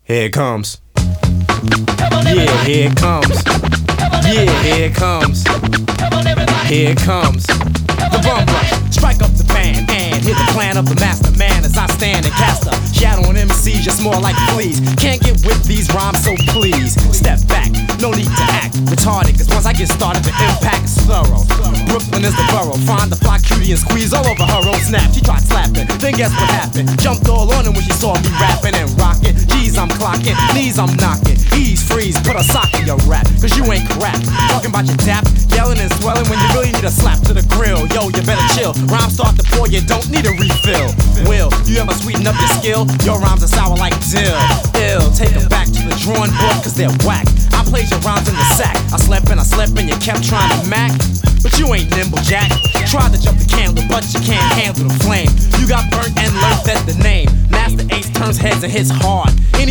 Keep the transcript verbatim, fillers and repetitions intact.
Here it comes. Yeah, here it comes. Yeah, here it comes. Here it comes. The bum rush, strike up the band and hit the plan of the master man as I stand and cast a shadow on M Cs just more like fleas. Can't get with these rhymes, so please step back. No need to act retarded, cause once I get started, the impact is thorough. Brooklyn is the borough. Find the fly cutie and squeeze all over her old snap. She tried slapping, then guess what happened? Jumped all on her when she saw me rapping and rocking. G's, I'm clocking, knees, I'm knocking. Ease, freeze, put a sock in your rap, cause you ain't crap. Talking about your dap, yelling and swelling when you really need a slap to the grill. Yo, you better chill. Rhymes start to pour, you don't need a refill. Will, you ever sweeten up your skill? Your rhymes are sour like dill. Ill, take them back to the drawing board, cause they're whack. I played your rhymes in the sack. I slept and I slept and you kept trying to mac. But you ain't nimble, Jack. Tried to jump the candle, but you can't handle the flame. You got burnt and learned that's the name. Master Ace turns heads and hits hard. Any